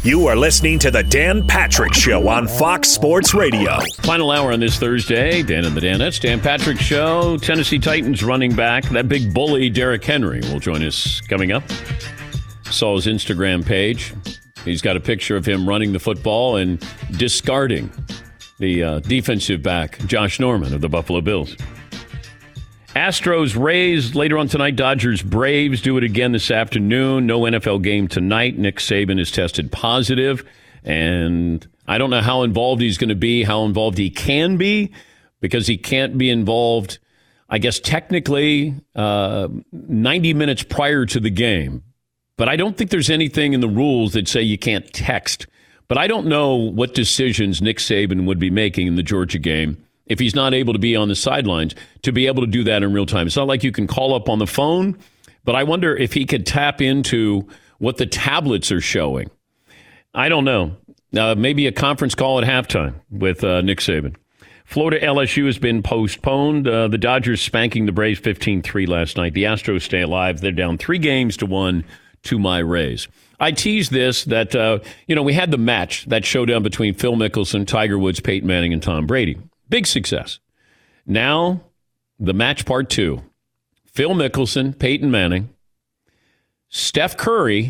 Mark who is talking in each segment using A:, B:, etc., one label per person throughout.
A: You are listening to the Dan Patrick Show on Fox Sports Radio.
B: Final hour on this Thursday. Dan and the Danettes. Dan Patrick Show. Tennessee Titans running back. That big bully, Derrick Henry, will join us coming up. Saw his Instagram page. He's got a picture of him running the football and discarding the defensive back, Josh Norman of the Buffalo Bills. Astros, Rays later on tonight. Dodgers, Braves do it again this afternoon. No NFL game tonight. Nick Saban is tested positive, and I don't know how involved he's going to be, how involved he can be, because he can't be involved, I guess, technically 90 minutes prior to the game. But I don't think there's anything in the rules that say you can't text. But I don't know what decisions Nick Saban would be making in the Georgia game if he's not able to be on the sidelines, to be able to do that in real time. It's not like you can call up on the phone, but I wonder if he could tap into what the tablets are showing. I don't know. Maybe a conference call at halftime with Nick Saban. Florida LSU has been postponed. The Dodgers spanking the Braves 15-3 last night. The Astros stay alive. They're down 3-1 to my Rays. I teased this that, we had the match, that showdown between Phil Mickelson, Tiger Woods, Peyton Manning, and Tom Brady. Big success. Now, the match part 2. Phil Mickelson, Peyton Manning, Steph Curry,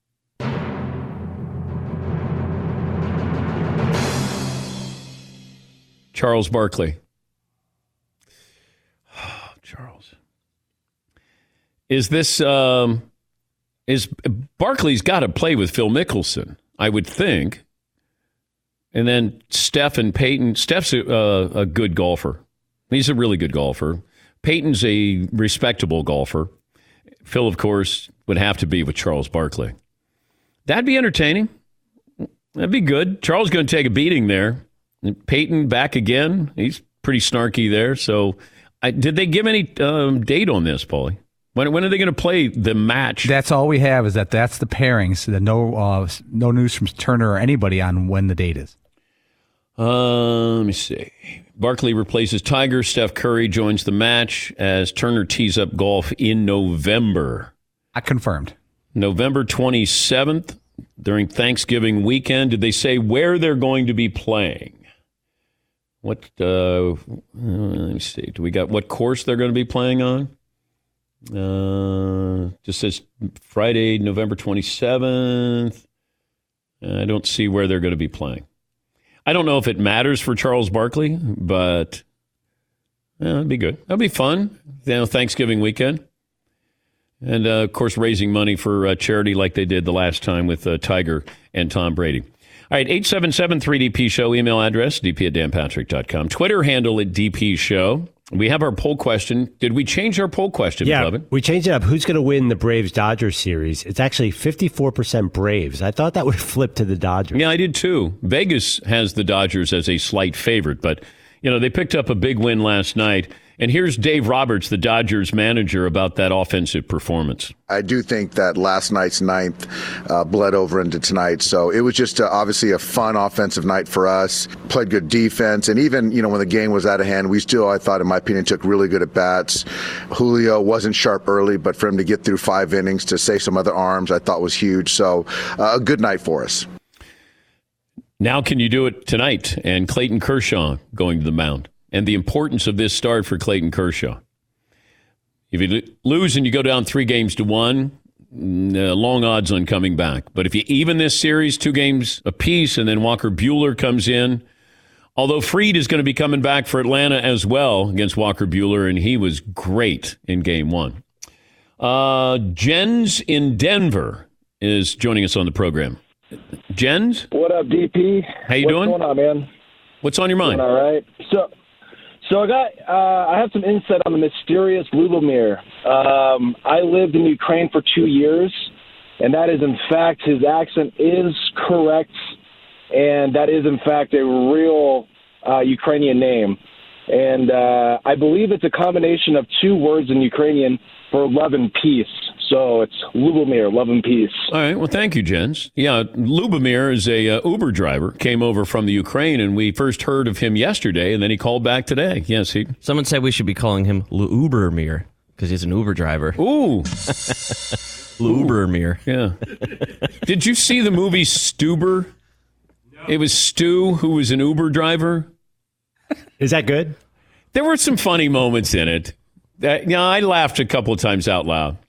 B: Charles Barkley. Oh, Charles. Is this, Barkley's got to play with Phil Mickelson, I would think. And then Steph and Peyton. Steph's a good golfer. He's a really good golfer. Peyton's a respectable golfer. Phil, of course, would have to be with Charles Barkley. That'd be entertaining. That'd be good. Charles going to take a beating there. Peyton back again. He's pretty snarky there. So, did they give any date on this, Paulie? When are they going to play the match?
C: That's all we have, is that's the pairings. No news from Turner or anybody on when the date is.
B: Let me see. Barkley replaces Tiger. Steph Curry joins the match as Turner tees up golf in November.
C: Confirmed. November
B: 27th during Thanksgiving weekend. Did they say where they're going to be playing? Let me see. Do we got what course they're going to be playing on? Just says Friday, November 27th. I don't see where they're going to be playing. I don't know if it matters for Charles Barkley, but it'd be good. That'd be fun. Thanksgiving weekend. And, of course, raising money for charity like they did the last time with Tiger and Tom Brady. All right, 877-3DP-SHOW, email address, dp@danpatrick.com. Twitter handle at DP-SHOW. We have our poll question. Did we change our poll question, beloved?
D: We changed it up. Who's going to win the Braves-Dodgers series? It's actually 54% Braves. I thought that would flip to the Dodgers.
B: Yeah, I did too. Vegas has the Dodgers as a slight favorite, but, they picked up a big win last night. And here's Dave Roberts, the Dodgers manager, about that offensive performance.
E: I do think that last night's ninth bled over into tonight. So it was just obviously a fun offensive night for us. Played good defense. And even, when the game was out of hand, we still, I thought, in my opinion, took really good at bats. Julio wasn't sharp early, but for him to get through 5 innings to save some other arms, I thought was huge. So a good night for us.
B: Now can you do it tonight? And Clayton Kershaw going to the mound. And the importance of this start for Clayton Kershaw. If you lose and you go down 3-1, long odds on coming back. But if you even this series, 2 games apiece, and then Walker Buehler comes in, although Fried is going to be coming back for Atlanta as well against Walker Buehler, and he was great in Game 1. Jens in Denver is joining us on the program. Jens?
F: What up, DP?
B: How you doing?
F: What's going on, man?
B: What's on your mind?
F: All right. So I have some insight on the mysterious Lubomir. I lived in Ukraine for 2 years, and that is, in fact, his accent is correct, and that is, in fact, a real Ukrainian name. And I believe it's a combination of 2 words in Ukrainian for love and peace. So it's Lubomir, love and peace.
B: All right. Well, thank you, Jens. Yeah, Lubomir is a Uber driver, came over from the Ukraine, and we first heard of him yesterday, and then he called back today. Yes,
G: Someone said we should be calling him Lubermir. Because he's an Uber driver.
B: Ooh.
G: Lubermere.
B: Yeah. Did you see the movie Stuber? No. It was Stu, who was an Uber driver.
D: Is that good?
B: There were some funny moments in it. I laughed a couple of times out loud.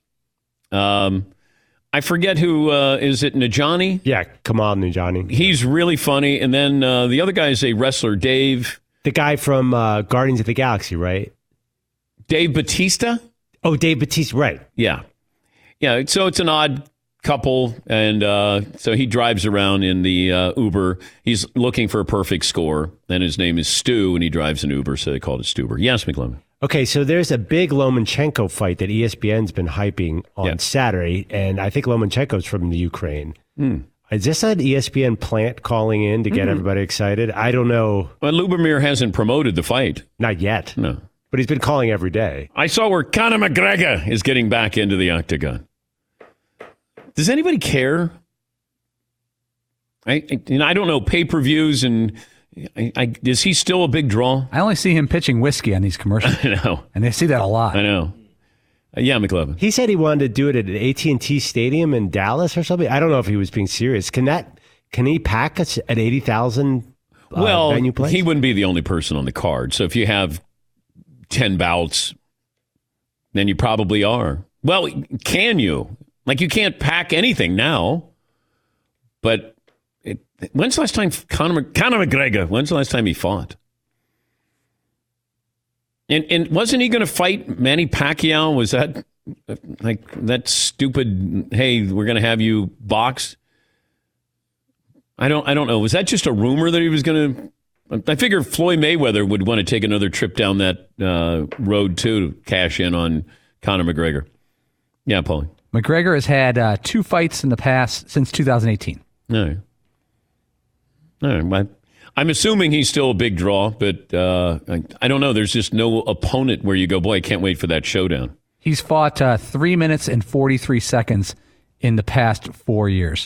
B: I forget who, is it Najani?
D: Yeah, Kamal Najani.
B: He's really funny. And then the other guy is a wrestler, Dave.
D: The guy from Guardians of the Galaxy, right?
B: Dave Bautista?
D: Oh, Dave Bautista, right.
B: Yeah. Yeah, so it's an odd couple, and so he drives around in the Uber. He's looking for a perfect score, and his name is Stu, and he drives an Uber, so they called it Stuber. Yes, McLovin.
D: Okay, so there's a big Lomachenko fight that ESPN's been hyping on Saturday, and I think Lomachenko's from the Ukraine. Is this an ESPN plant calling in to get everybody excited? I don't know.
B: Well, Lubomir hasn't promoted the fight.
D: Not yet.
B: No.
D: But he's been calling every day.
B: I saw where Conor McGregor is getting back into the octagon. Does anybody care? I don't know, pay-per-views, and is he still a big draw?
C: I only see him pitching whiskey on these commercials.
B: I know.
C: And they see that a lot.
B: I know. Yeah, McLovin.
D: He said he wanted to do it at an AT&T Stadium in Dallas or something. I don't know if he was being serious. Can he pack us at 80,000 venue place?
B: He wouldn't be the only person on the card. So if you have 10 bouts, then you probably are. Well, can you? Like, you can't pack anything now. But when's the last time Conor McGregor, when's the last time he fought? And wasn't he going to fight Manny Pacquiao? Was that like that stupid, hey, we're going to have you box? I don't know. Was that just a rumor that he was going to? I figure Floyd Mayweather would want to take another trip down that road too, to cash in on Conor McGregor. Yeah, Paulie.
C: McGregor has had 2 fights in the past since 2018.
B: All right. I'm assuming he's still a big draw, but I don't know. There's just no opponent where you go, boy, I can't wait for that showdown.
C: He's fought 3 minutes and 43 seconds in the past 4 years.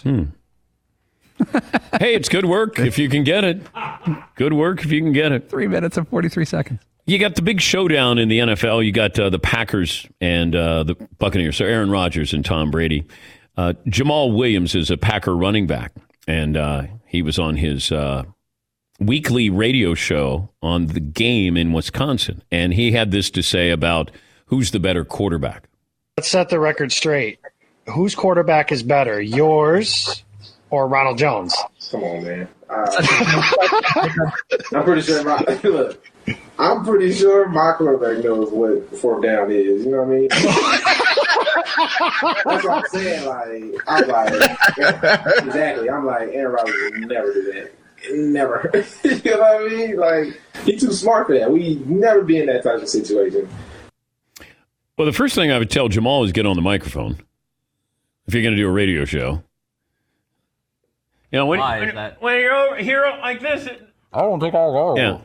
B: Hey, it's good work if you can get it. Good work if you can get it.
C: 3 minutes and 43 seconds.
B: You got the big showdown in the NFL. You got the Packers and the Buccaneers. So Aaron Rodgers and Tom Brady. Jamal Williams is a Packer running back, and he was on his weekly radio show on the game in Wisconsin. And he had this to say about who's the better quarterback.
H: Let's set the record straight. Whose quarterback is better, yours or Ronald Jones?
I: Come on, man. I'm pretty sure my quarterback knows what 4th down is. You know what I mean? That's what I'm saying. Exactly. I'm like, Aaron Rodgers would never do that. Never. You know what I mean? Like, he's too smart for that. We never be in that type of situation.
B: Well, the first thing I would tell Jamal is get on the microphone if you're going to do a radio show. You know, when you're over here like this,
C: I don't think I'll go.
B: Yeah.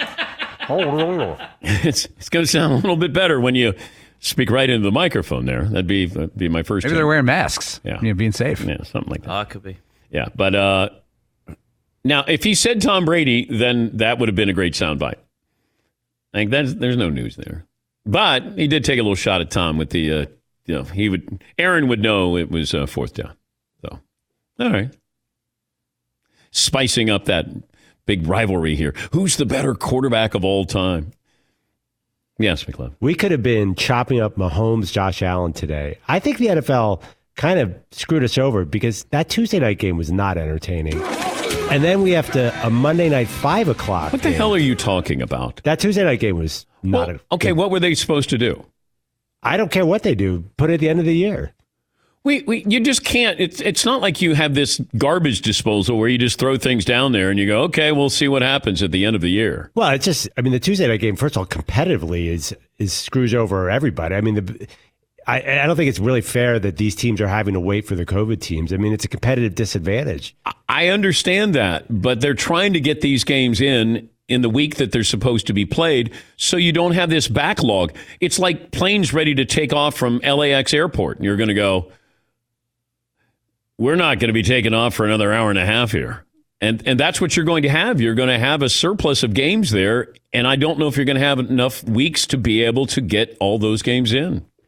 B: It's going to sound a little bit better when you speak right into the microphone there. That'd be my first.
C: Maybe they're wearing masks.
B: Yeah.
C: Being safe.
B: Yeah, something like that.
G: Oh, it could be.
B: Yeah, but now if he said Tom Brady, then that would have been a great soundbite. Like there's no news there. But he did take a little shot at Tom with the, Aaron would know it was 4th down. So, all right. Spicing up that big rivalry here. Who's the better quarterback of all time? Yes, McLeod.
D: We could have been chopping up Mahomes, Josh Allen today. I think the NFL kind of screwed us over because that Tuesday night game was not entertaining. And then we have a Monday night 5 o'clock.
B: What the hell are you talking about?
D: That Tuesday night game was not.
B: Okay, what were they supposed to do?
D: I don't care what they do. Put it at the end of the year.
B: You just can't. It's not like you have this garbage disposal where you just throw things down there and you go, okay, we'll see what happens at the end of the year.
D: Well, it's just, the Tuesday night game, first of all, competitively is screws over everybody. I don't think it's really fair that these teams are having to wait for the COVID teams. It's a competitive disadvantage.
B: I understand that, but they're trying to get these games in the week that they're supposed to be played so you don't have this backlog. It's like planes ready to take off from LAX airport. And you're going to go, we're not going to be taking off for another hour and a half here. And that's what you're going to have. You're going to have a surplus of games there, and I don't know if you're going to have enough weeks to be able to get all those games in.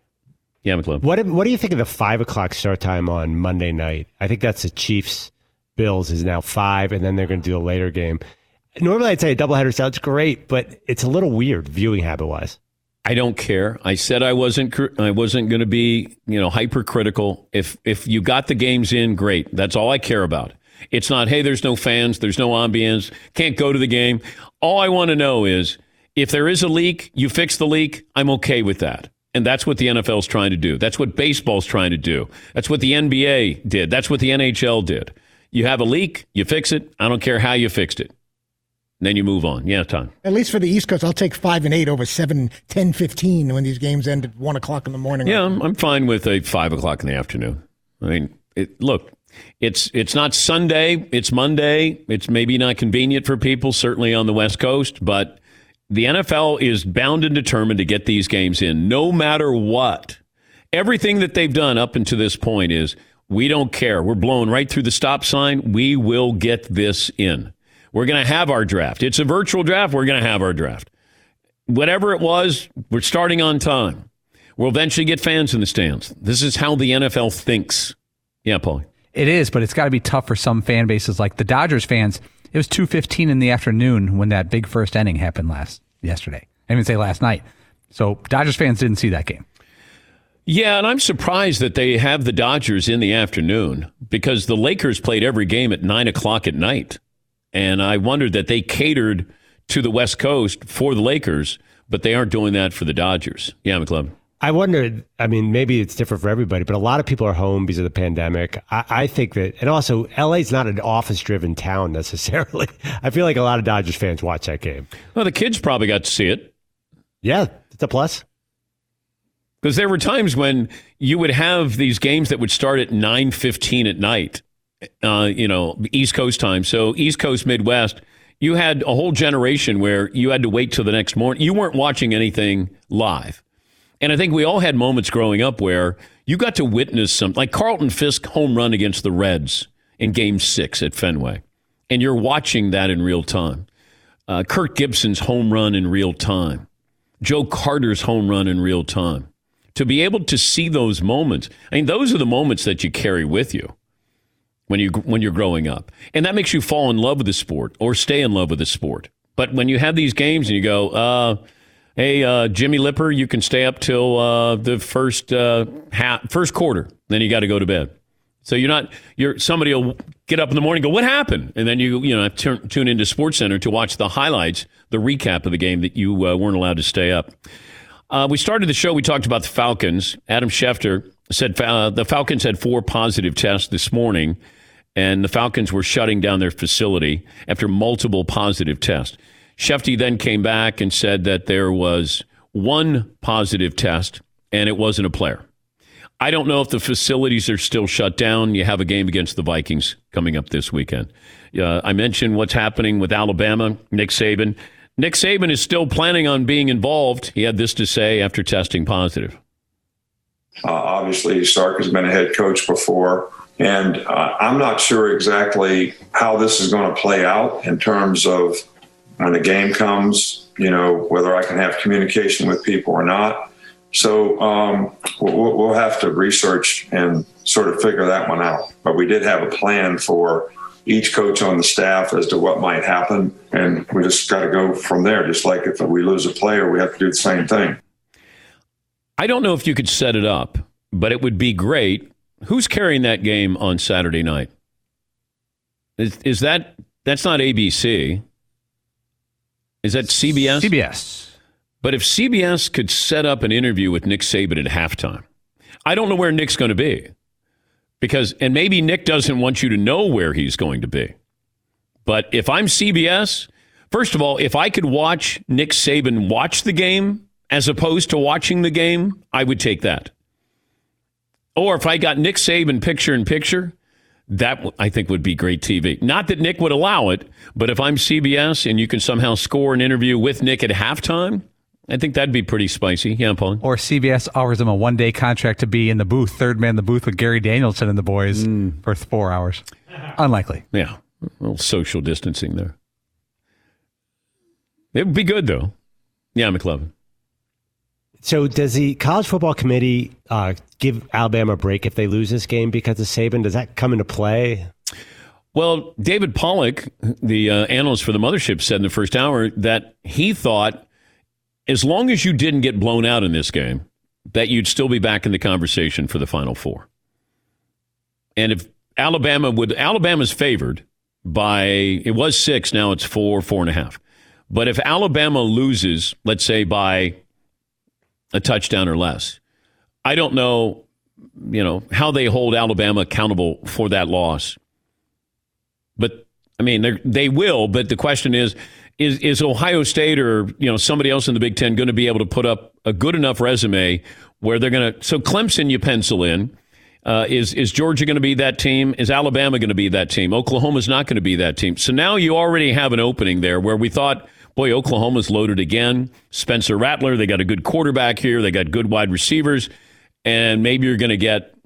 B: Yeah, McClellan.
D: What do you think of the 5 o'clock start time on Monday night? I think that's the Chiefs Bills is now 5, and then they're going to do a later game. Normally, I'd say a doubleheader sounds great, but it's a little weird viewing habit wise.
B: I don't care. I said I wasn't going to be, hypercritical. If you got the games in, great. That's all I care about. It's not, hey, there's no fans, there's no ambience, can't go to the game. All I want to know is if there is a leak, you fix the leak. I'm okay with that. And that's what the NFL's trying to do. That's what baseball's trying to do. That's what the NBA did. That's what the NHL did. You have a leak, you fix it. I don't care how you fixed it. And then you move on. Yeah, Tom.
G: At least for the East Coast, I'll take 5 and 8 over 7, 10, 15 when these games end at 1 o'clock in the morning.
B: Yeah, I'm fine with a 5 o'clock in the afternoon. I mean, look, it's not Sunday. It's Monday. It's maybe not convenient for people, certainly on the West Coast, but the NFL is bound and determined to get these games in, no matter what. Everything that they've done up until this point is, we don't care. We're blowing right through the stop sign. We will get this in. We're going to have our draft. It's a virtual draft. We're going to have our draft. Whatever it was, we're starting on time. We'll eventually get fans in the stands. This is how the NFL thinks. Yeah, Paul.
C: It is, but it's got to be tough for some fan bases. Like the Dodgers fans, it was 2:15 in the afternoon when that big first inning happened yesterday. I even say last night. So Dodgers fans didn't see that game.
B: Yeah, and I'm surprised that they have the Dodgers in the afternoon because the Lakers played every game at 9 o'clock at night. And I wondered that they catered to the West Coast for the Lakers, but they aren't doing that for the Dodgers. Yeah, McClellan.
D: I wondered, maybe it's different for everybody, but a lot of people are home because of the pandemic. I think that, and also, LA's not an office-driven town necessarily. I feel like a lot of Dodgers fans watch that game.
B: Well, the kids probably got to see it.
D: Yeah, it's a plus.
B: Because there were times when you would have these games that would start at 9:15 at night. East Coast time. So East Coast, Midwest, you had a whole generation where you had to wait till the next morning. You weren't watching anything live. And I think we all had moments growing up where you got to witness something like Carlton Fisk home run against the Reds in Game 6 at Fenway. And you're watching that in real time. Kirk Gibson's home run in real time. Joe Carter's home run in real time. To be able to see those moments, those are the moments that you carry with you when you're growing up. And that makes you fall in love with the sport or stay in love with the sport. But when you have these games and you go, hey, Jimmy Lipper, you can stay up till the first quarter. Then you got to go to bed. So somebody will get up in the morning and go, what happened? And then you tune into SportsCenter to watch the highlights, the recap of the game that you weren't allowed to stay up. We started the show, we talked about the Falcons. Adam Schefter said the Falcons had 4 positive tests this morning, and the Falcons were shutting down their facility after multiple positive tests. Schefter then came back and said that there was 1 positive test, and it wasn't a player. I don't know if the facilities are still shut down. You have a game against the Vikings coming up this weekend. I mentioned what's happening with Alabama, Nick Saban. Nick Saban is still planning on being involved. He had this to say after testing positive.
J: Obviously, Sark has been a head coach before, and I'm not sure exactly how this is going to play out in terms of when the game comes, whether I can have communication with people or not. So we'll have to research and sort of figure that one out. But we did have a plan for each coach on the staff as to what might happen, and we just got to go from there. Just like if we lose a player, we have to do the same thing.
B: I don't know if you could set it up, but it would be great. Who's carrying that game on Saturday night? Is that's not ABC? Is that CBS?
C: CBS.
B: But if CBS could set up an interview with Nick Saban at halftime, I don't know where Nick's going to be. And maybe Nick doesn't want you to know where he's going to be. But if I'm CBS, first of all, if I could watch Nick Saban watch the game as opposed to watching the game, I would take that. Or if I got Nick Saban picture-in-picture, that I think would be great TV. Not that Nick would allow it, but if I'm CBS and you can somehow score an interview with Nick at halftime, I think that'd be pretty spicy. Yeah, Paul?
C: Or CBS offers him a 1-day contract to be in the booth, third man in the booth with Gary Danielson and the boys for 4 hours. Unlikely.
B: Yeah, a little social distancing there. It would be good, though. Yeah, McLovin.
D: So does the college football committee give Alabama a break if they lose this game because of Saban? Does that come into play?
B: Well, David Pollack, the analyst for the Mothership, said in the first hour that he thought as long as you didn't get blown out in this game, that you'd still be back in the conversation for the Final Four. And if Alabama's favored by, it was 6, now it's 4.5. But if Alabama loses, let's say by a touchdown or less, I don't know, how they hold Alabama accountable for that loss. But I mean, they will. But the question is Ohio State or somebody else in the Big Ten going to be able to put up a good enough resume where they're going to? So Clemson, you pencil in. Is Georgia going to be that team? Is Alabama going to be that team? Oklahoma's not going to be that team. So now you already have an opening there where we thought, boy, Oklahoma's loaded again. Spencer Rattler, they got a good quarterback here. They got good wide receivers. And maybe you're going to get,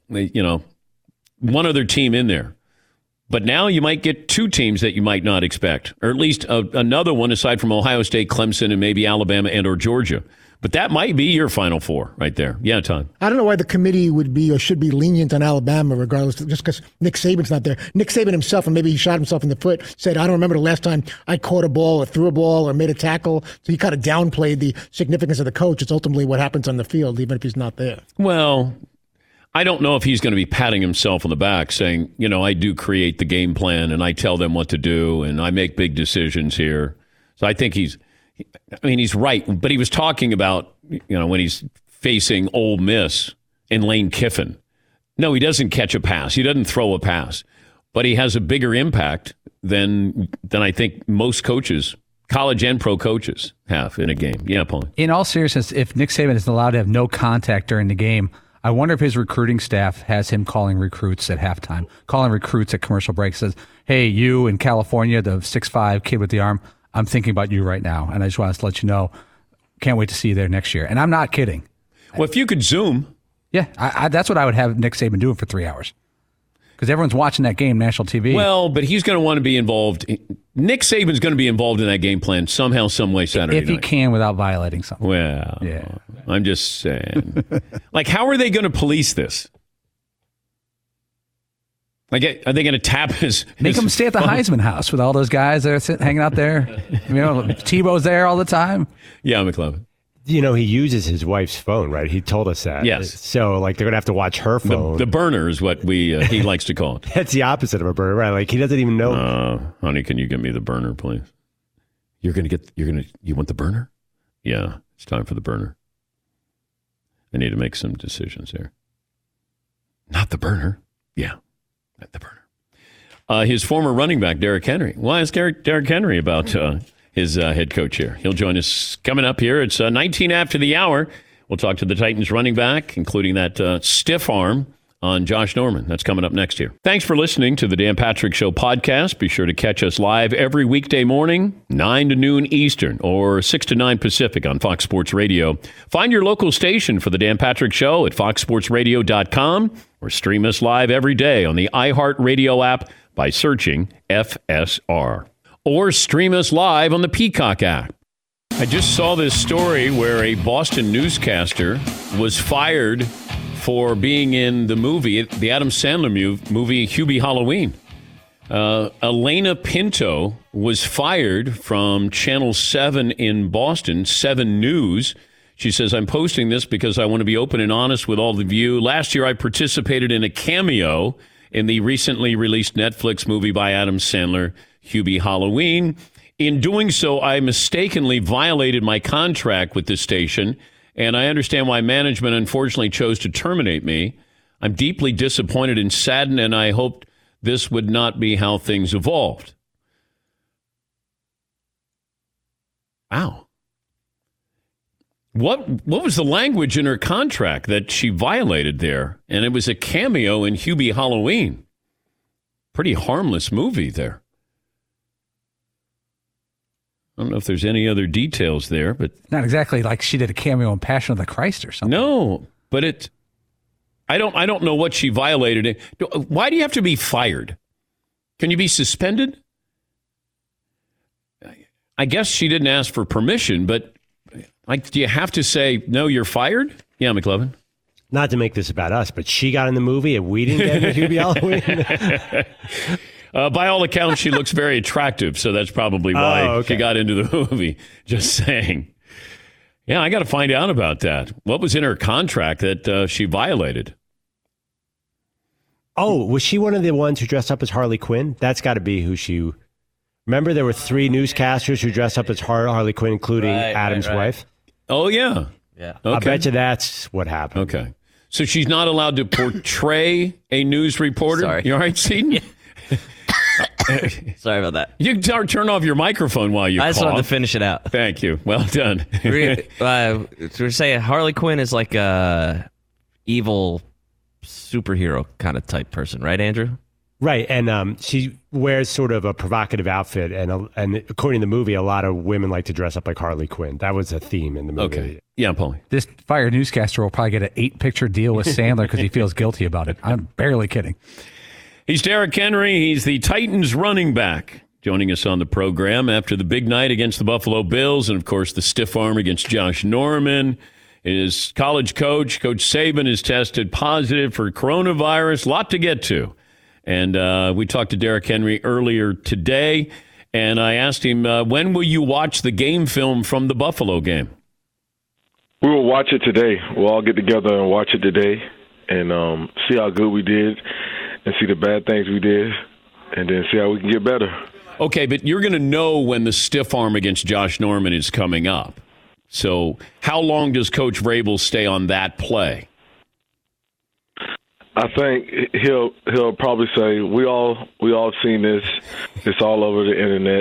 B: one other team in there. But now you might get 2 teams that you might not expect, or at least another one aside from Ohio State, Clemson, and maybe Alabama and or Georgia. But that might be your Final Four right there. Yeah, Todd.
G: I don't know why the committee would be or should be lenient on Alabama, regardless, just because Nick Saban's not there. Nick Saban himself, and maybe he shot himself in the foot, said, I don't remember the last time I caught a ball or threw a ball or made a tackle. So he kind of downplayed the significance of the coach. It's ultimately what happens on the field, even if he's not there.
B: Well, I don't know if he's going to be patting himself on the back saying, I do create the game plan and I tell them what to do and I make big decisions here. So I think he's right. But he was talking about, when he's facing Ole Miss and Lane Kiffin. No, he doesn't catch a pass. He doesn't throw a pass. But he has a bigger impact than I think most coaches, college and pro coaches, have in a game. Yeah, Paul.
C: In all seriousness, if Nick Saban is allowed to have no contact during the game, I wonder if his recruiting staff has him calling recruits at halftime, calling recruits at commercial breaks, says, hey, you in California, the 6'5" kid with the arm, I'm thinking about you right now. And I just want to let you know, can't wait to see you there next year. And I'm not kidding.
B: Well, if you could Zoom.
C: Yeah, that's what I would have Nick Saban doing for 3 hours. Because everyone's watching that game, national TV.
B: Well, but he's going to want to be involved. Nick Saban's going to be involved in that game plan somehow, some way Saturday night.
C: If he can without violating something.
B: Well, yeah. I'm just saying. How are they going to police this? Are they going to tap his
C: Make him stay at the Heisman house with all those guys that are hanging out there. Tebow's there all the time.
B: Yeah, McLovin.
D: He uses his wife's phone, right? He told us that.
B: Yes.
D: So, they're going to have to watch her phone.
B: The burner is what he likes to call it.
D: That's the opposite of a burner, right? He doesn't even know.
B: Honey, can you get me the burner, please? You want the burner? Yeah, it's time for the burner. I need to make some decisions here. Not the burner. Yeah, not the burner. His former running back, Derrick Henry. Why is Derrick Henry about his head coach here? He'll join us coming up here. It's 19 after the hour. We'll talk to the Titans running back, including that stiff arm on Josh Norman. That's coming up next year. Thanks for listening to the Dan Patrick Show podcast. Be sure to catch us live every weekday morning, 9 to noon Eastern or 6 to 9 Pacific on Fox Sports Radio. Find your local station for the Dan Patrick Show at foxsportsradio.com or stream us live every day on the iHeartRadio app by searching FSR. Or stream us live on the Peacock app. I just saw this story where a Boston newscaster was fired for being in the movie, the Adam Sandler movie, Hubie Halloween. Elena Pinto was fired from Channel 7 in Boston, 7 News. She says, I'm posting this because I want to be open and honest with all of you. Last year, I participated in a cameo in the recently released Netflix movie by Adam Sandler, Hubie Halloween. In doing so, I mistakenly violated my contract with this station, and I understand why management unfortunately chose to terminate me. I'm deeply disappointed and saddened, and I hoped this would not be how things evolved. Wow. What was the language in her contract that she violated there? And it was a cameo in Hubie Halloween. Pretty harmless movie there. I don't know if there's any other details there, but
C: not exactly like she did a cameo in Passion of the Christ or something.
B: No, but I don't know what she violated. Why do you have to be fired? Can you be suspended? I guess she didn't ask for permission, but Like, do you have to say, no, you're fired? Yeah, McLovin.
D: Not to make this about us, but she got in the movie and we didn't get in the Hubie.
B: By all accounts, she looks very attractive, so that's probably why she got into the movie. Just saying. Yeah, I got to find out about that. What was in her contract that she violated?
D: Oh, was she one of the ones who dressed up as Harley Quinn? That's got to be who she... Remember there were 3 newscasters who dressed up as Harley Quinn, including Adam's wife?
B: Oh, yeah.
C: Yeah.
B: Okay.
D: I bet you that's what happened.
B: Okay. So she's not allowed to portray a news reporter?
K: Sorry.
B: You all right, Seton?
K: Sorry about that.
B: You can turn off your microphone while you
K: I just
B: cough.
K: wanted to finish it out.
B: Thank you. Well done.
K: We're saying Harley Quinn is like a evil superhero kind of type person, right, Andrew?
D: Right, and she wears sort of a provocative outfit, and according to the movie, a lot of women like to dress up like Harley Quinn. That was a theme in the movie.
B: Okay. Yeah, Paulie.
C: This fired newscaster will probably get an 8-picture deal with Sandler because he feels guilty about it. I'm barely kidding.
B: He's Derrick Henry. He's the Titans running back. Joining us on the program after the big night against the Buffalo Bills and, of course, the stiff arm against Josh Norman. His college coach, Coach Saban, has tested positive for coronavirus. A lot to get to. And we talked to Derrick Henry earlier today, and I asked him, when will you watch the game film from the Buffalo game?
L: We will watch it today. We'll all get together and watch it today and see how good we did and see the bad things we did and then see how we can get better.
B: Okay, but you're going to know when the stiff arm against Josh Norman is coming up. So how long does Coach Vrabel stay on that play?
L: I think he'll probably say we all seen this. It's all over the internet,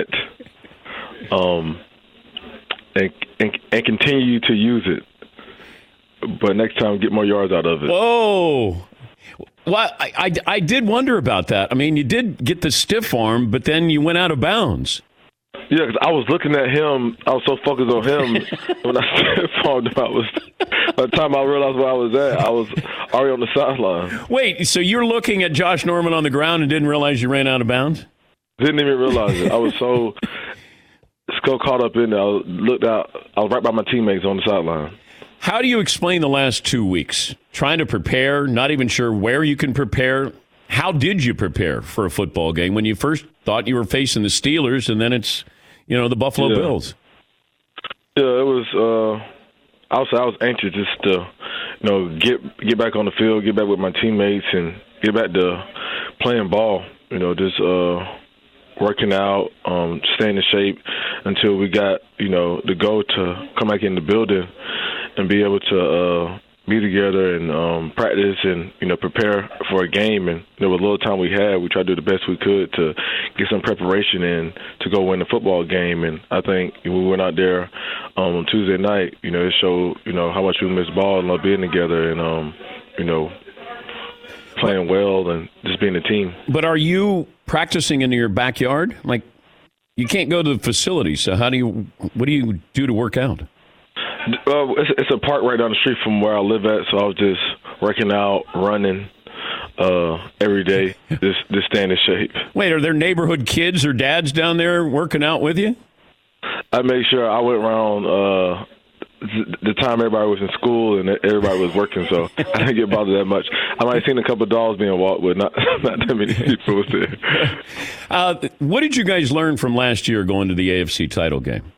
L: and continue to use it. But next time, get more yards out of it.
B: Whoa! Well, I did wonder about that. I mean, you did get the stiff arm, but then you went out of bounds.
L: Yeah, because I was looking at him. I was so focused on him when I stiff-armed him. By the time I realized where I was at, I was already on the sideline.
B: Wait, so you're looking at Josh Norman on the ground and didn't realize you ran out of bounds?
L: Didn't even realize it. I was so caught up in it. I looked out. I was right by my teammates on the sideline.
B: How do you explain the last 2 weeks? Trying to prepare, not even sure where you can prepare. How did you prepare for a football game when you first thought you were facing the Steelers and then it's, the Buffalo Bills?
L: Yeah, it was. I was anxious just to, get back on the field, get back with my teammates, and get back to playing ball. Just working out, staying in shape until we got, the goal to come back in the building and be able to be together and practice and, prepare for a game. And with a little time we had, we tried to do the best we could to get some preparation in to go win the football game. And I think we went out there on Tuesday night, it showed, how much we missed ball and love being together and, playing well and just being a team.
B: But are you practicing in your backyard? Like, you can't go to the facility, so what do you do to work out?
L: It's a park right down the street from where I live at, so I was just working out, running every day, just staying in shape.
B: Wait, are there neighborhood kids or dads down there working out with you?
L: I made sure I went around the time everybody was in school and everybody was working, so I didn't get bothered that much. I might have seen a couple of dogs being walked with, not that many people was there.
B: What did you guys learn from last year going to the AFC title game?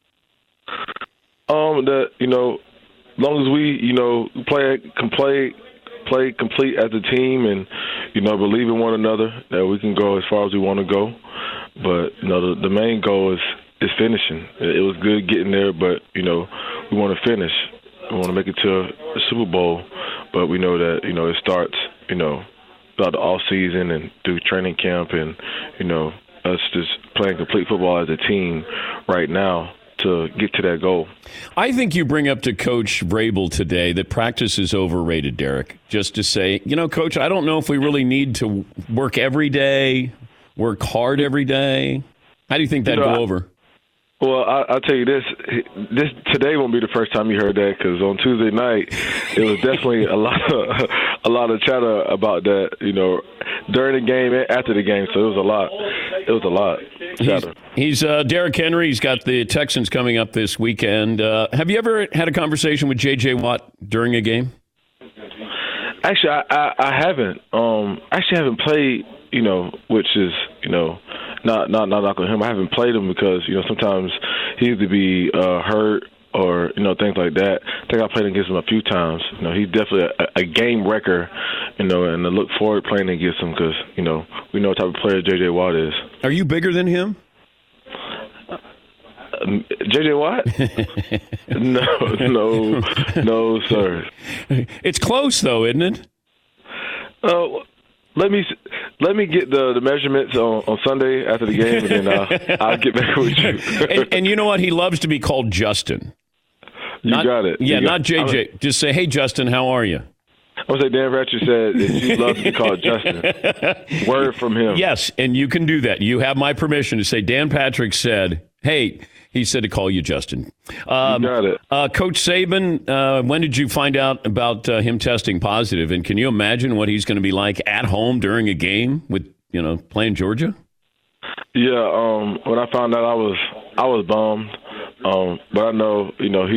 L: That as long as we play complete as a team and believe in one another, that we can go as far as we want to go. But the main goal is finishing. It was good getting there, but we want to finish. We want to make it to the Super Bowl, but we know that it starts throughout the off season and through training camp and us just playing complete football as a team right now to get to that goal.
B: I think you bring up to Coach Vrabel today that practice is overrated, Derrick. Just to say, Coach, I don't know if we really need to work every day, work hard every day. How do you think that'd go over?
L: Well, I'll tell you this today won't be the first time you heard that, because on Tuesday night it was definitely a lot of chatter about that, during the game and after the game. So it was a lot. It was a lot.
B: He's Derrick Henry. He's got the Texans coming up this weekend. Have you ever had a conversation with J.J. Watt during a game?
L: Actually, I haven't. Actually, haven't played. Which is not knocking him. I haven't played him because sometimes he either be hurt or things like that. I think I played against him a few times. He's definitely a game wrecker. And I look forward to playing against him because we know what type of player J.J. Watt is.
B: Are you bigger than him?
L: J.J. Watt? No, sir.
B: It's close though, isn't it?
L: Let me get the measurements on Sunday after the game, and then I'll get back with you.
B: and you know what? He loves to be called Justin.
L: Got it.
B: Yeah, not JJ. Just say, hey, Justin, how are you?
L: I would say Dan Ratcher said that you love to be called Justin. Word from him.
B: Yes, and you can do that. You have my permission to say Dan Patrick said, hey, he said to call you Justin.
L: You got it.
B: Coach Saban, when did you find out about him testing positive? And can you imagine what he's going to be like at home during a game with, playing Georgia?
L: Yeah, when I found out, I was bummed. But I know,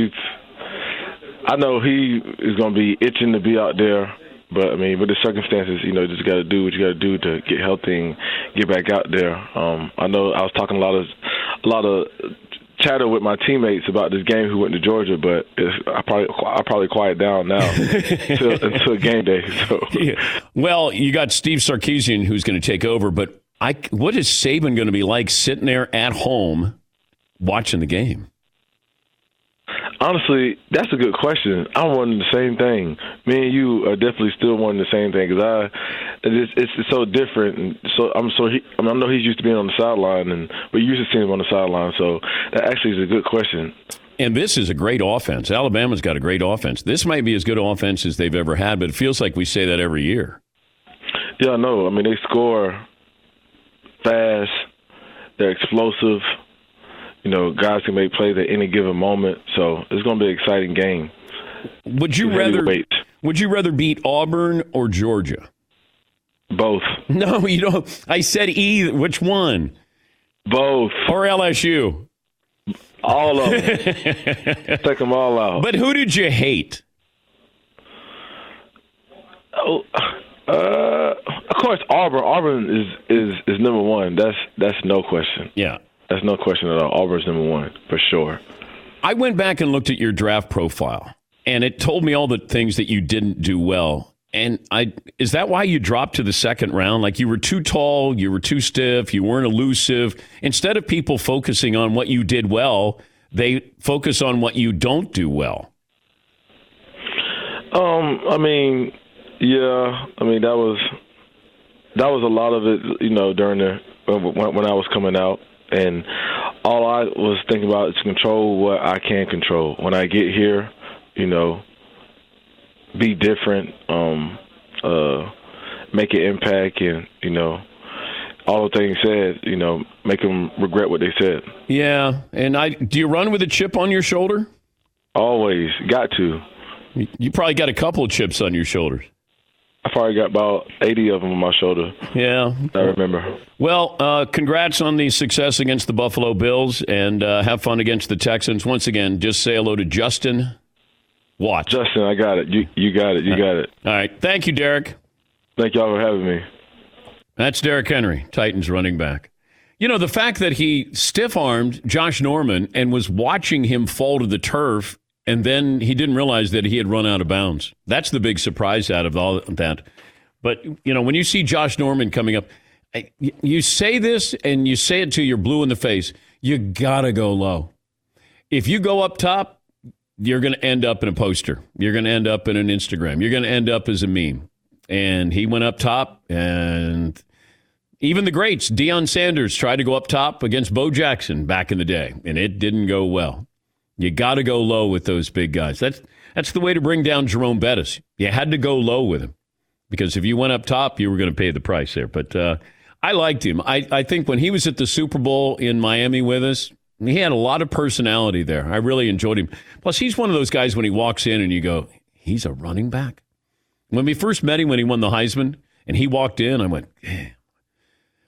L: I know he is going to be itching to be out there. But I mean, with the circumstances, just got to do what you got to do to get healthy and get back out there. I know I was talking a lot of chatter with my teammates about this game who went to Georgia, but I probably quiet down now until game day. So.
B: Yeah. Well, you got Steve Sarkisian who's going to take over, but what is Saban going to be like sitting there at home watching the game?
L: Honestly, that's a good question. I'm wondering the same thing. Me and you are definitely still wondering the same thing because it's so different. And so I know he's used to being on the sideline, and we're used to seeing him on the sideline. So that actually is a good question.
B: And this is a great offense. Alabama's got a great offense. This might be as good an offense as they've ever had, but it feels like we say that every year.
L: Yeah, I know. I mean, they score fast. They're explosive. Guys can make plays at any given moment, so it's going to be an exciting game.
B: Would you rather beat Auburn or Georgia?
L: Both.
B: No, you don't. I said either. Which one?
L: Both.
B: Or LSU?
L: All of them. Take them all out.
B: But who did you hate?
L: Oh, of course, Auburn. Auburn is number one. That's no question.
B: Yeah.
L: That's no question at all. Auburn's number one, for sure.
B: I went back and looked at your draft profile, and it told me all the things that you didn't do well. And is that why you dropped to the second round? Like you were too tall, you were too stiff, you weren't elusive. Instead of people focusing on what you did well, they focus on what you don't do well.
L: I mean, yeah. I mean, that was a lot of it, during when I was coming out. And all I was thinking about is to control what I can control. When I get here, be different, make an impact, and, all the things said, make them regret what they said.
B: Yeah. And do you run with a chip on your shoulder?
L: Always. Got to.
B: You probably got a couple of chips on your shoulders.
L: I probably got about 80 of them on my shoulder.
B: Yeah.
L: I remember.
B: Well, congrats on the success against the Buffalo Bills, and have fun against the Texans. Once again, just say hello to Justin Watt.
L: Justin, I got it. You got it. You got it.
B: All right. Thank you, Derek.
L: Thank y'all for having me.
B: That's Derrick Henry, Titans running back. The fact that he stiff-armed Josh Norman and was watching him fall to the turf, and then he didn't realize that he had run out of bounds. That's the big surprise out of all of that. But, when you see Josh Norman coming up, you say this and you say it till you're blue in the face. You got to go low. If you go up top, you're going to end up in a poster. You're going to end up in an Instagram. You're going to end up as a meme. And he went up top, and even the greats, Deion Sanders, tried to go up top against Bo Jackson back in the day, and it didn't go well. You got to go low with those big guys. That's the way to bring down Jerome Bettis. You had to go low with him because if you went up top, you were going to pay the price there. But I liked him. I think when he was at the Super Bowl in Miami with us, he had a lot of personality there. I really enjoyed him. Plus, he's one of those guys when he walks in and you go, he's a running back. When we first met him when he won the Heisman and he walked in, I went,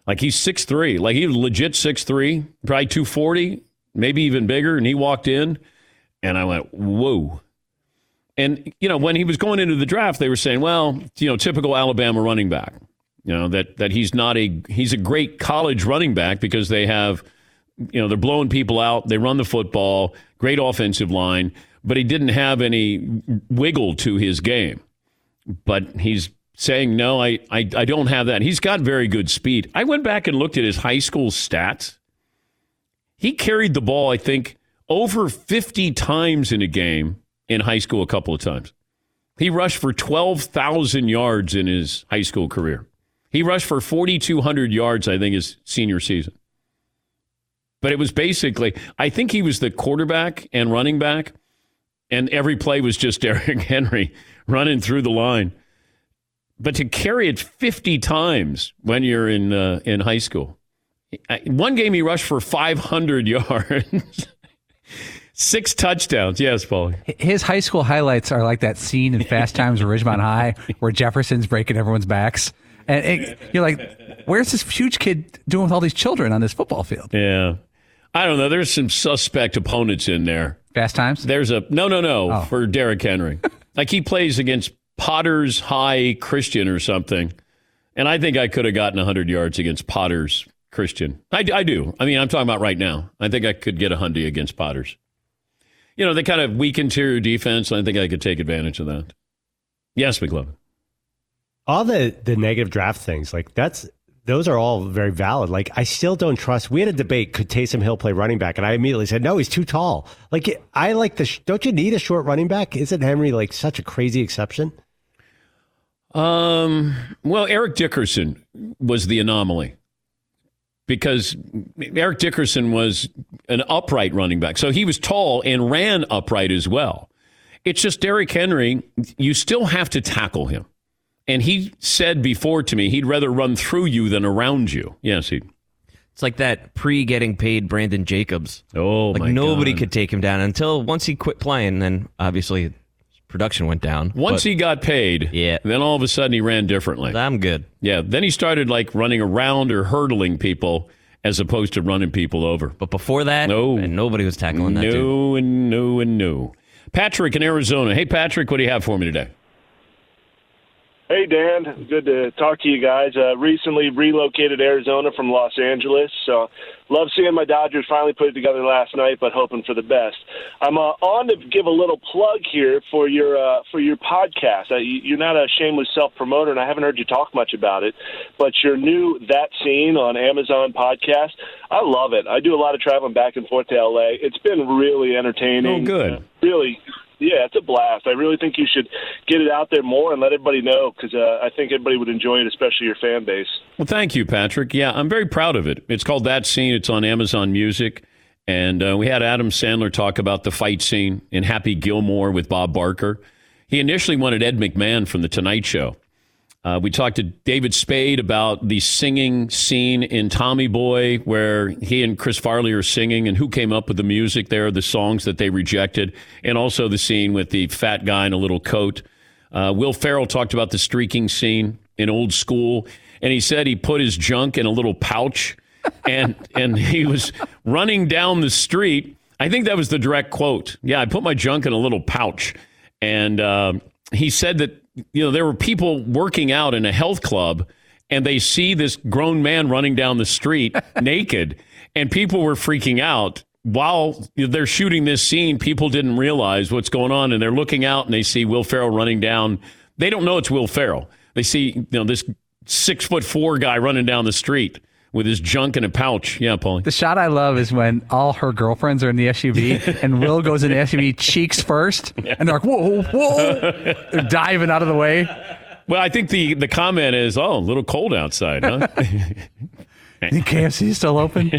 B: Like he's 6'3", like he was legit 6'3", probably 240, maybe even bigger. And he walked in, and I went, whoa. And, when he was going into the draft, they were saying, well, typical Alabama running back, that he's a great college running back because they have, they're blowing people out. They run the football, great offensive line, but he didn't have any wiggle to his game. But he's saying, no, I don't have that. He's got very good speed. I went back and looked at his high school stats. He carried the ball, I think, over 50 times in a game in high school a couple of times. He rushed for 12,000 yards in his high school career. He rushed for 4,200 yards, I think, his senior season. But it was basically, I think he was the quarterback and running back, and every play was just Derrick Henry running through the line. But to carry it 50 times when you're in high school. One game he rushed for 500 yards. 6 touchdowns. Yes, Paul.
C: His high school highlights are like that scene in Fast Times at Ridgemont High where Jefferson's breaking everyone's backs. And you're like, where's this huge kid doing with all these children on this football field?
B: Yeah. I don't know. There's some suspect opponents in there.
C: Fast Times?
B: There's no, for Derrick Henry. Like he plays against Potters High Christian or something. And I think I could have gotten 100 yards against Potters Christian. I do. I mean, I'm talking about right now. I think I could get 100 against Potters. They kind of weak interior defense. I think I could take advantage of that. Yes, McLovin.
D: All the negative draft things, like those are all very valid. Like, I still don't trust. We had a debate, could Taysom Hill play running back? And I immediately said, no, he's too tall. Like, I like don't you need a short running back? Isn't Henry like such a crazy exception?
B: Well, Eric Dickerson was the anomaly because Eric Dickerson was an upright running back. So he was tall and ran upright as well. It's just Derrick Henry, you still have to tackle him. And he said before to me, he'd rather run through you than around you. Yes,
K: It's like that pre-getting paid Brandon Jacobs.
B: Oh,
K: like
B: my
K: nobody
B: God.
K: could take him down until once he quit playing, then obviously production went down.
B: Once he got paid, then all of a sudden he ran differently.
K: I'm good.
B: Yeah, then he started like running around or hurdling people as opposed to running people over.
K: But before that, and nobody was tackling that dude.
B: No. Patrick in Arizona. Hey, Patrick, what do you have for me today?
M: Hey, Dan. Good to talk to you guys. Recently relocated to Arizona from Los Angeles, so love seeing my Dodgers finally put it together last night, but hoping for the best. I'm on to give a little plug here for your podcast. You're not a shameless self-promoter, and I haven't heard you talk much about it, but your new That Scene on Amazon podcast, I love it. I do a lot of traveling back and forth to L.A. It's been really entertaining.
B: Oh, good.
M: Really. Yeah, it's a blast. I really think you should get it out there more and let everybody know because I think everybody would enjoy it, especially your fan base.
B: Well, thank you, Patrick. Yeah, I'm very proud of it. It's called That Scene. It's on Amazon Music. And we had Adam Sandler talk about the fight scene in Happy Gilmore with Bob Barker. He initially wanted Ed McMahon from The Tonight Show. We talked to David Spade about the singing scene in Tommy Boy where he and Chris Farley are singing and who came up with the music there, the songs that they rejected, and also the scene with the fat guy in a little coat. Will Ferrell talked about the streaking scene in Old School, and he said he put his junk in a little pouch and he was running down the street. I think that was the direct quote. Yeah, I put my junk in a little pouch. And he said that there were people working out in a health club and they see this grown man running down the street naked and people were freaking out while they're shooting this scene. People didn't realize what's going on and they're looking out and they see Will Ferrell running down. They don't know it's Will Ferrell. They see this 6'4" guy running down the street with his junk in a pouch. Yeah, Paulie.
C: The shot I love is when all her girlfriends are in the SUV and Will goes in the SUV cheeks first, and they're like, whoa, they're diving out of the way.
B: Well, I think the comment is, a little cold outside, huh?
C: The KFC is still open?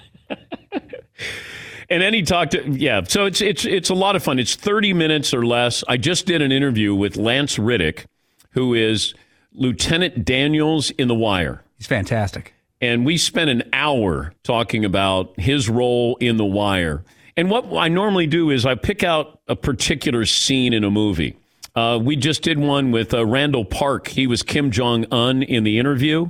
B: And then he talked so it's a lot of fun. It's 30 minutes or less. I just did an interview with Lance Riddick, who is Lieutenant Daniels in The Wire.
C: He's fantastic.
B: And we spent an hour talking about his role in The Wire. And what I normally do is I pick out a particular scene in a movie. We just did one with Randall Park. He was Kim Jong-un in The Interview.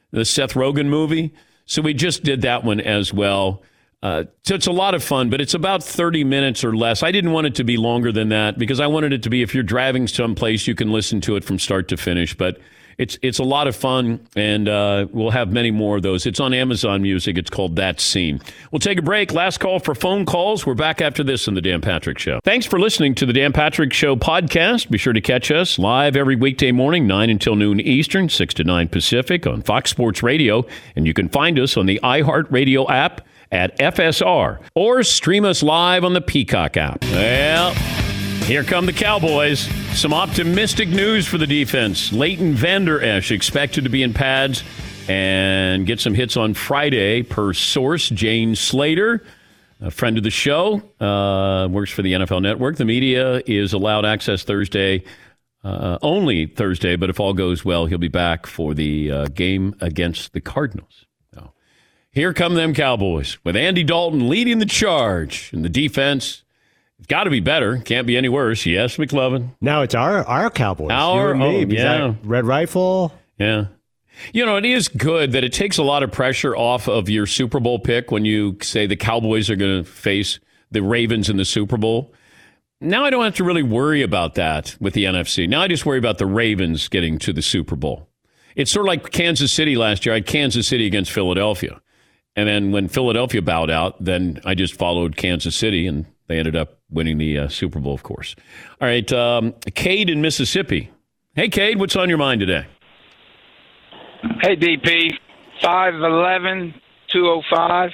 B: the Seth Rogen movie. So we just did that one as well. So it's a lot of fun, but it's about 30 minutes or less. I didn't want it to be longer than that because I wanted it to be, if you're driving someplace, you can listen to it from start to finish. But it's a lot of fun, and we'll have many more of those. It's on Amazon Music. It's called That Scene. We'll take a break. Last call for phone calls. We're back after this on The Dan Patrick Show. Thanks for listening to The Dan Patrick Show podcast. Be sure to catch us live every weekday morning, 9 until noon Eastern, 6 to 9 Pacific on Fox Sports Radio. And you can find us on the iHeartRadio app at FSR, or stream us live on the Peacock app. Well, here come the Cowboys. Some optimistic news for the defense. Leighton Vander Esch expected to be in pads and get some hits on Friday, per source Jane Slater, a friend of the show, works for the NFL Network. The media is allowed access Thursday, only Thursday, but if all goes well, he'll be back for the game against the Cardinals. So, here come them Cowboys with Andy Dalton leading the charge in the defense. It's got to be better. Can't be any worse. Yes, McLovin.
D: Now it's our Cowboys.
B: Our,
D: yeah. Red Rifle.
B: Yeah. You know, it is good that it takes a lot of pressure off of your Super Bowl pick when you say the Cowboys are going to face the Ravens in the Super Bowl. Now I don't have to really worry about that with the NFC. Now I just worry about the Ravens getting to the Super Bowl. It's sort of like Kansas City last year. I had Kansas City against Philadelphia. And then when Philadelphia bowed out, then I just followed Kansas City, and they ended up winning the Super Bowl, of course. All right, Cade in Mississippi. Hey, Cade, what's on your mind today?
N: Hey, DP, 5'11", 205.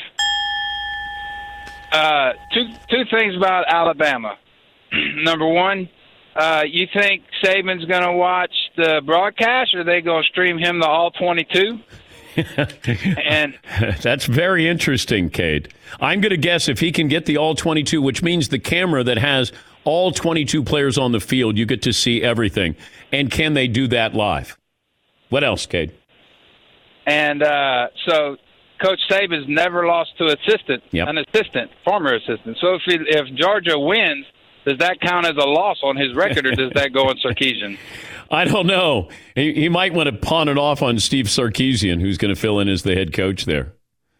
N: Two things about Alabama. Number one, you think Saban's going to watch the broadcast, or are they going to stream him the all 22? And
B: that's very interesting, Cade. I'm going to guess if he can get the all 22, which means the camera that has all 22 players on the field, you get to see everything. And can they do that live? What else, Cade?
N: And so Coach Saban's never lost to an assistant, former assistant. So if Georgia wins, does that count as a loss on his record, or does that go on Sarkisian?
B: I don't know. He might want to pawn it off on Steve Sarkisian, who's going to fill in as the head coach there.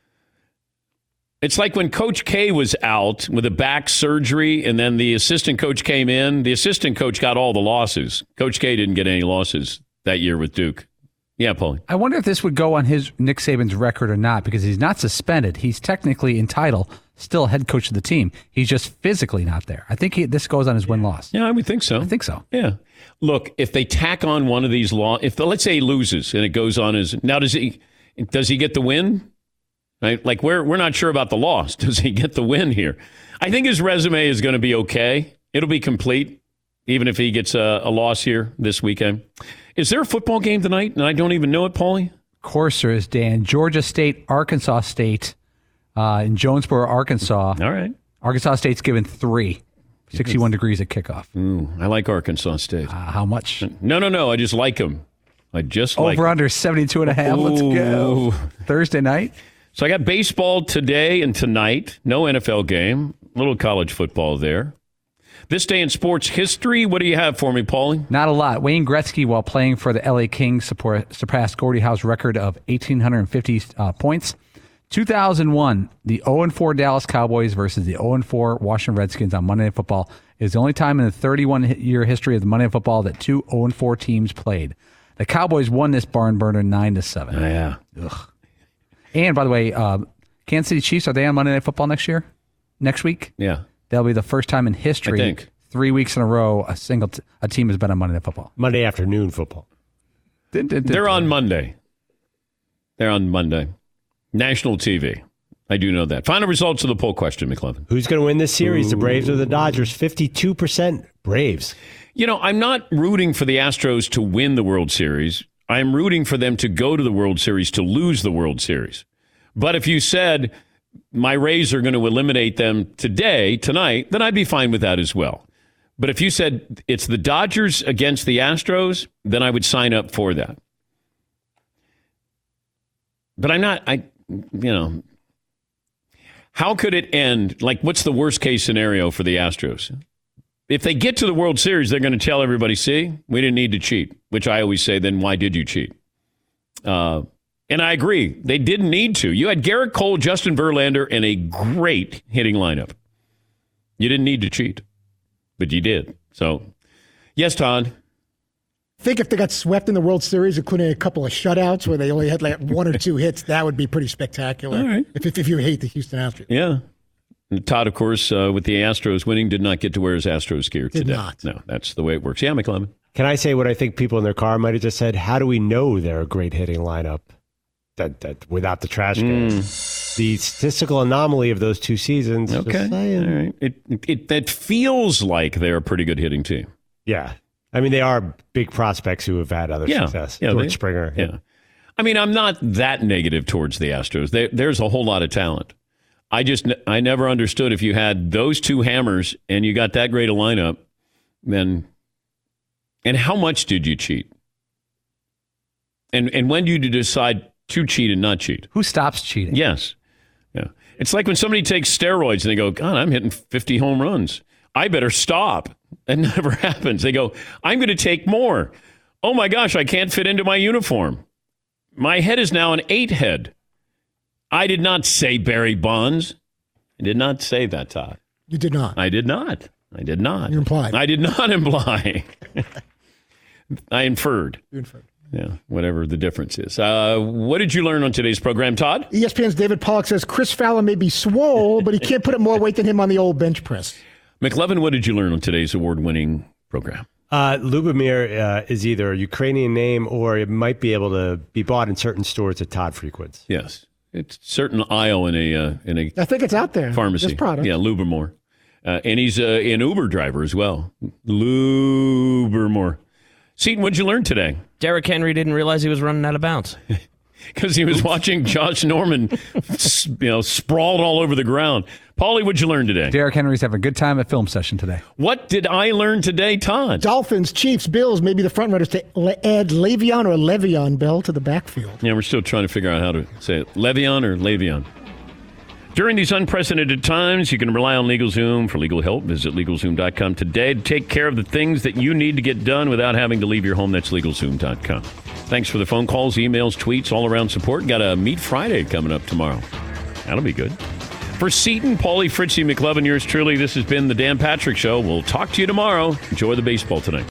B: It's like when Coach K was out with a back surgery, and then the assistant coach came in. The assistant coach got all the losses. Coach K didn't get any losses that year with Duke. Yeah, Paulie.
C: I wonder if this would go on his Nick Saban's record or not, because he's not suspended. He's technically entitled, still head coach of the team. He's just physically not there. I think this goes on his win-loss.
B: Yeah, I would think so.
C: I think so.
B: Yeah. Look, if they tack on one of these let's say he loses and it goes on his, now does he get the win? Right? Like we're not sure about the loss. Does he get the win here? I think his resume is going to be okay. It'll be complete, even if he gets a loss here this weekend. Is there a football game tonight? And I don't even know it, Paulie?
C: Of course there is, Dan. Georgia State, Arkansas State in Jonesboro, Arkansas.
B: All right.
C: Arkansas State's given 3. 61 degrees at kickoff.
B: Ooh, I like Arkansas State.
C: How much?
B: No. I just like them.
C: Over under 72.5. Let's go. Thursday night.
B: So I got baseball today and tonight. No NFL game. Little college football there. This day in sports history, what do you have for me, Paulie?
C: Not a lot. Wayne Gretzky, while playing for the LA Kings, surpassed Gordie Howe's record of 1,850 points. 2001, the 0-4 Dallas Cowboys versus the 0-4 Washington Redskins on Monday Night Football is the only time in the 31-year history of the Monday Night Football that two 0-4 teams played. The Cowboys won this barn burner 9-7.
B: Yeah.
C: Ugh. And by the way, Kansas City Chiefs, are they on Monday Night Football next week?
B: Yeah.
C: That'll be the first time in history,
B: I think.
C: 3 weeks in a row, a team has been on Monday Night Football.
D: Monday afternoon football.
B: They're on Monday. National TV. I do know that. Final results of the poll question, McLevin.
D: Who's going to win this series, the Braves or the Dodgers? 52% Braves.
B: You know, I'm not rooting for the Astros to win the World Series. I'm rooting for them to go to the World Series to lose the World Series. But if you said my Rays are going to eliminate them tonight, then I'd be fine with that as well. But if you said it's the Dodgers against the Astros, then I would sign up for that. But I'm not, how could it end? Like, what's the worst case scenario for the Astros? If they get to the World Series, they're going to tell everybody, see, we didn't need to cheat, which I always say, then why did you cheat? And And I agree. They didn't need to. You had Garrett Cole, Justin Verlander, and a great hitting lineup. You didn't need to cheat, but you did. So, yes, Todd.
G: I think if they got swept in the World Series, including a couple of shutouts where they only had like 1 or 2 hits, that would be pretty spectacular.
B: All right.
G: If you hate the Houston Astros.
B: Yeah. And Todd, of course, with the Astros winning, did not get to wear his Astros gear today.
G: Did not.
B: No, that's the way it works. Yeah, McLevin.
D: Can I say what I think people in their car might have just said? How do we know they're a great hitting lineup that without the trash cans? The statistical anomaly of those 2 seasons.
B: Okay. All right. It feels like they're a pretty good hitting team.
D: Yeah. I mean, they are big prospects who have had other success.
B: Yeah,
D: George Springer.
B: Yeah. I mean, I'm not that negative towards the Astros. There's a whole lot of talent. I never understood if you had those 2 hammers and you got that great a lineup, then, and how much did you cheat? And when do you decide to cheat and not cheat?
C: Who stops cheating?
B: Yes. Yeah. It's like when somebody takes steroids and they go, God, I'm hitting 50 home runs. I better stop. That never happens. They go, I'm going to take more. Oh my gosh, I can't fit into my uniform. My head is now an 8 head. I did not say Barry Bonds. I did not say that, Todd.
G: You did not.
B: I did not.
G: You implied.
B: I did not imply. I inferred.
G: You inferred.
B: Yeah, whatever the difference is. What did you learn on today's program, Todd?
G: ESPN's David Pollack says Chris Fowler may be swole, but he can't put up more weight than him on the old bench press.
B: McLevin, what did you learn on today's award-winning program?
D: Lubomir is either a Ukrainian name or it might be able to be bought in certain stores that Todd frequents.
B: Yes. It's a certain aisle in a
G: I think it's out there.
B: Pharmacy.
G: This product.
B: Yeah, Lubomir. And he's an Uber driver as well. Lubomir. Seton, what'd you learn today?
K: Derrick Henry didn't realize he was running out of bounds.
B: Because he was watching Josh Norman sprawled all over the ground. Paulie, what'd you learn today?
C: Derrick Henry's having a good time at film session today.
B: What did I learn today, Todd?
G: Dolphins, Chiefs, Bills may be the front runners to add Le'Veon or Le'Veon Bell to the backfield.
B: Yeah, we're still trying to figure out how to say it. Le'Veon or Le'Veon? During these unprecedented times, you can rely on LegalZoom for legal help. Visit LegalZoom.com today to take care of the things that you need to get done without having to leave your home. That's LegalZoom.com. Thanks for the phone calls, emails, tweets, all-around support. Got a Meet Friday coming up tomorrow. That'll be good. For Seton, Paulie, Fritzy, McLevin, yours truly, this has been the Dan Patrick Show. We'll talk to you tomorrow. Enjoy the baseball tonight.